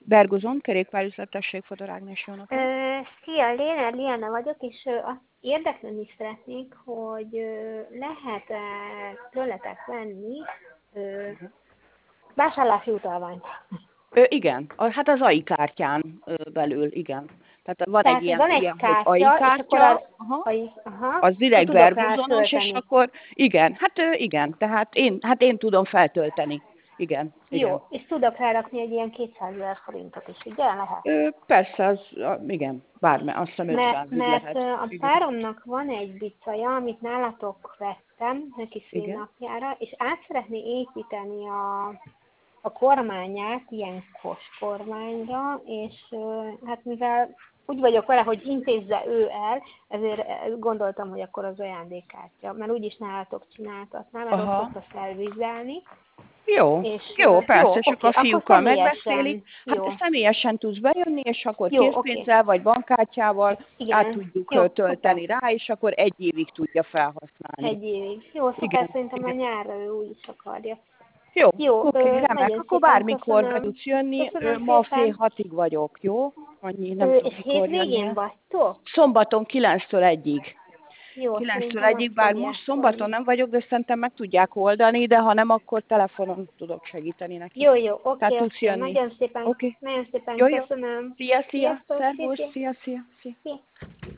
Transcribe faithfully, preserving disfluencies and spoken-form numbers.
Bergozon, kerékpárüzlet, tessék, Fodor Ágnes, jó napot. Ö, Szia, Léna, Liana vagyok, és ö, azt érdeklődni szeretnék, hogy ö, lehet-e tőletek venni ö, vásárlási utalványt. Ö, igen, a, hát az á i kártyán ö, belül, igen. Tehát van egy Tehát ilyen, van egy ilyen hogy á i kártya, és akkor kártya, a, aha, a, aha, az akkor direkt tudok rá Bergozonos, és tölteni. akkor igen, hát ö, igen, tehát én, hát én tudom feltölteni. Igen, igen. Jó, és tudok rárakni egy ilyen kétszázezer forintot is, ugye? Lehet. Ö, persze, az, a, igen, bármi, azt hiszem Mert, ötszázig mert lehet. ö, a Igen, páromnak van egy bicaja, amit nálatok vettem neki igen. szülinapjára, és át szeretné építeni a a kormányát ilyen kos kormányra, és ö, hát mivel úgy vagyok vele, hogy intézze ő el, ezért gondoltam, hogy akkor az ajándékkártya, mert úgyis nálatok csináltatnám, mert ott Aha. szokta felvizelni, jó, és jó, ö, jó, persze, és akkor oké, a akkor fiúkkal megbeszélik. személyesen, Hát jó, személyesen tudsz bejönni, és akkor jó, oké, készpénzzel vagy bankkártyával át igen, tudjuk jó, ö, szuper, tölteni rá, és akkor egy évig tudja felhasználni. egy évig. Jó, szuper, Igen, szerintem a igen. nyárra ő úgy is akarja. Jó, Jó, oké, ö, remek. nagyon Akkor szépen bármikor be köszönöm, tudsz jönni. Ö, köszönöm Ma fél szépen, hatig vagyok, jó? Annyi, nem ö, tudom, és mikor hétvégén jönnél. vagytok? Szombaton kilenctől egyig. Jó, kilenctől szerintem azt egyig, bár most fogjátok. szombaton nem vagyok, de szerintem meg tudják oldani, de ha nem, akkor telefonon tudok segíteni nekik. Jó, jó, Tehát oké, tudsz akkor jönni. nagyon szépen, Oké. nagyon szépen Jó, jó. köszönöm. Szia, szia. Sziasztok, szia, Szervusz. szia, Szia, szia. Szia. szia.